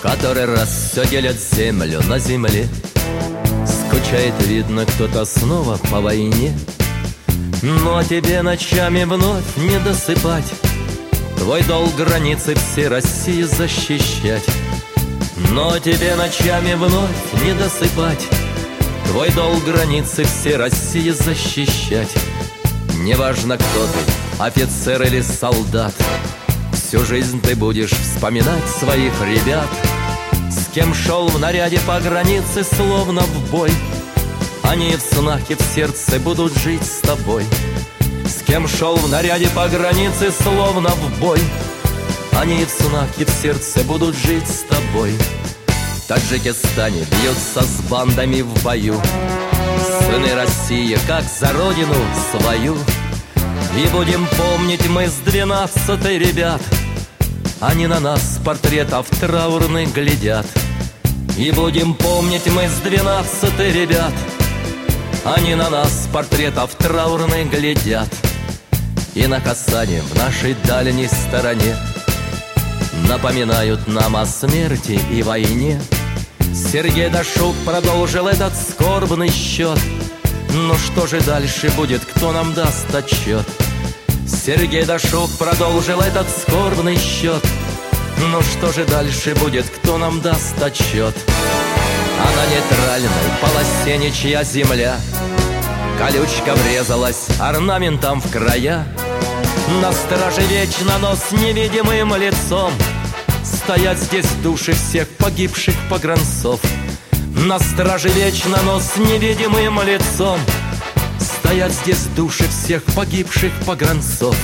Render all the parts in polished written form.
который раз все делят землю на земле. Скучает, видно, кто-то снова по войне. Но тебе ночами вновь не досыпать. Твой долг границы всей России защищать. Но тебе ночами вновь не досыпать. Твой долг границы всей России защищать. Неважно, кто ты, офицер или солдат, всю жизнь ты будешь вспоминать своих ребят, с кем шел в наряде по границе, словно в бой. Они в снах и в сердце будут жить с тобой. С кем шел в наряде по границе, словно в бой. Они в снах и в сердце будут жить с тобой. В Таджикистане бьются с бандами в бою сыны России, как за родину свою. И будем помнить мы с 12-й ребят. Они на нас с портретов траурных глядят. И будем помнить мы с 12-й ребят. Они на нас с портретов траурных глядят. И на Касане в нашей дальней стороне напоминают нам о смерти и войне. Сергей Дашук продолжил этот скорбный счет. Ну что же дальше будет, кто нам даст отчет? Сергей Дашук продолжил этот скорбный счет. Ну что же дальше будет, кто нам даст отчет? А на нейтральной полосе ничья земля колючка врезалась орнаментом в края. На страже вечно, но с невидимым лицом стоят здесь души всех погибших погранцов. На страже вечно, но с невидимым лицом стоят здесь души всех погибших погранцов.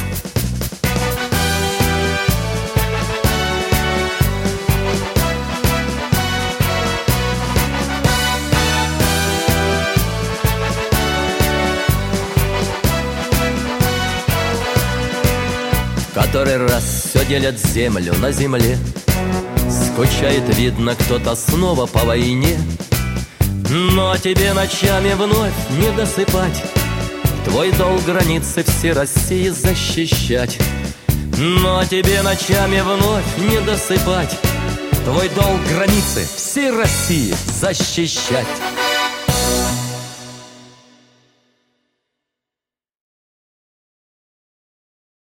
Который раз все делят землю на земле. Скучает, видно, кто-то снова по войне. Но тебе ночами вновь не досыпать. Твой долг границы всей России защищать. Но тебе ночами вновь не досыпать. Твой долг границы всей России защищать.